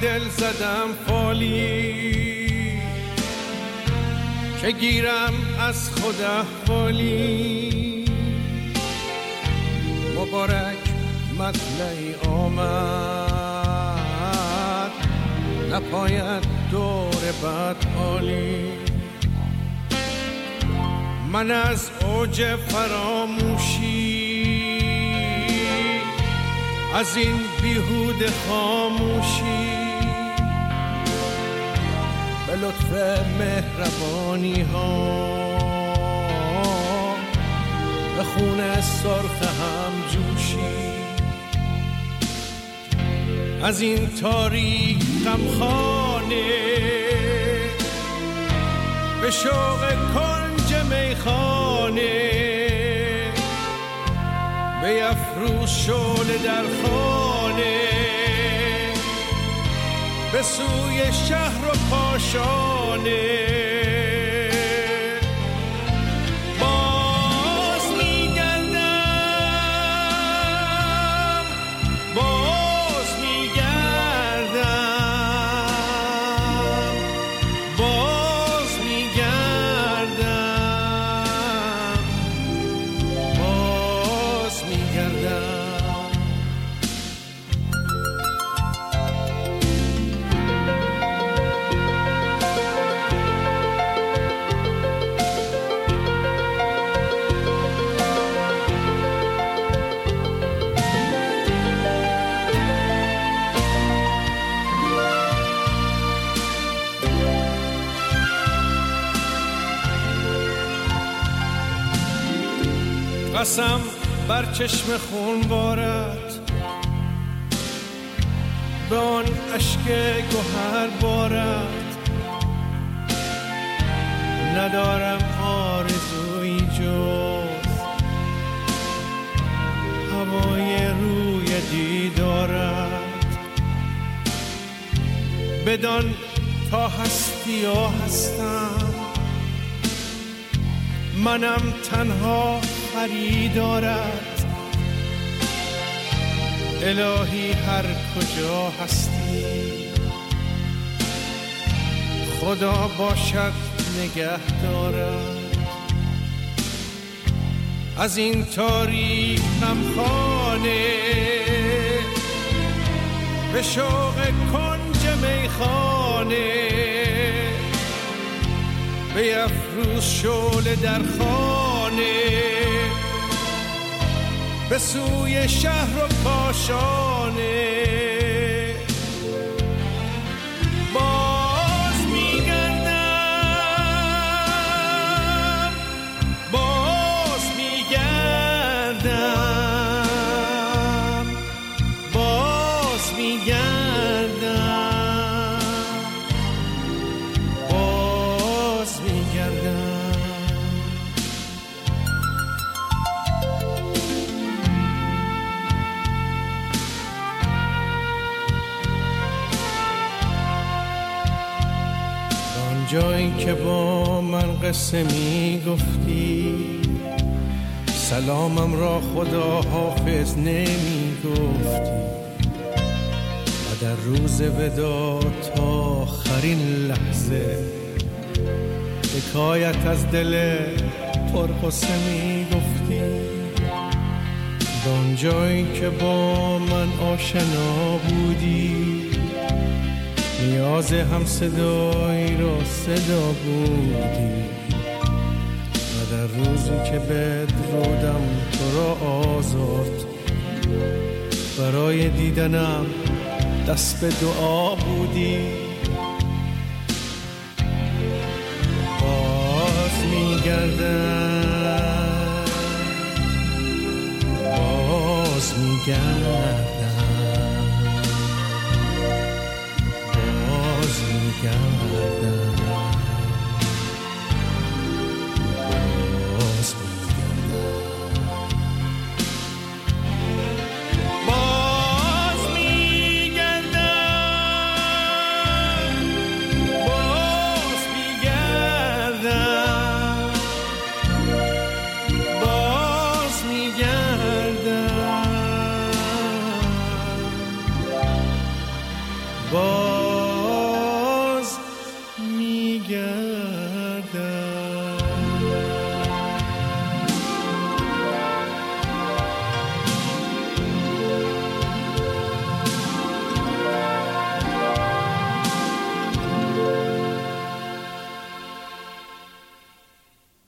دل زدم فالی که گیرم از خود احوالی. مبارک مطلعی آمد نپاید دور بدحالی. من از اوج فراموشی از این بیهوده خاموشی به لطف مهربانی ها به خون سرخ هم جوشی. از این تاریک غمخانه به شوق کنج میخانه بیفروز شعله در خانه به سوی شهر و کاشانه. باز میگردم باز میگردم باز میگردم باز میگردم. قسم بر چشم خون بارد به آن اشک گوهر بارد. ندارم آرزویی جز هوای روی دیدارت. بدان تا هستی و هستم منم تنها خریدارت. الهی هر کجا هستی خدا باشد نگهدارت. از این تاریک غمخانه به شوق کنج میخانه بیفروز شعله در خانه به سوی شهر و کاشانه. باز میگردم باز میگردم باز میگردم باز میگردم. جایی که با من قصه می گفتی سلامم را خدا حافظ نمی گفتی و در روز ودا تا آخرین لحظه حکایت از دل پرقصه می گفتی. دان جایی که با من آشنا بودی نیاز هم صدایی را صدا بودی و در روزی که بدرودم تو را آزاد برای دیدنم دست به دعا بودی. باز میگردم باز میگردم باز میگردم